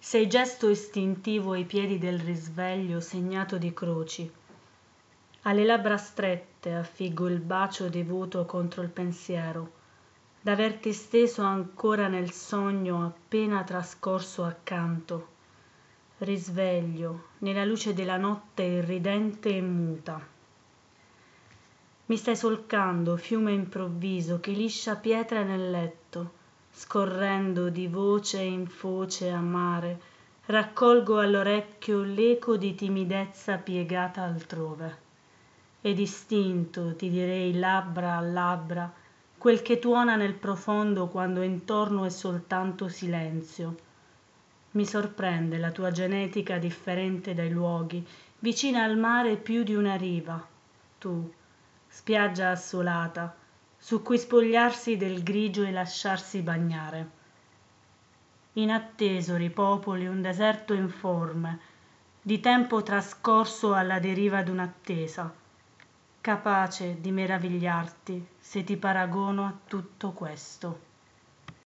Sei gesto istintivo ai piedi del risveglio segnato di croci. Alle labbra strette affiggo il bacio devoto contro il pensiero, d'averti steso ancora nel sogno appena trascorso accanto. Risveglio nella luce della notte irridente e muta. Mi stai solcando, fiume improvviso che liscia pietre nel letto, scorrendo di voce in foce amare, raccolgo all'orecchio l'eco di timidezza piegata altrove. E distinto ti direi labbra a labbra quel che tuona nel profondo quando intorno è soltanto silenzio. Mi sorprende la tua genetica differente dai luoghi, vicina al mare più di una riva. Tu, spiaggia assolata, su cui spogliarsi del grigio e lasciarsi bagnare. Inatteso ripopoli un deserto informe, di tempo trascorso alla deriva d'un'attesa, capace di meravigliarti se ti paragono a tutto questo.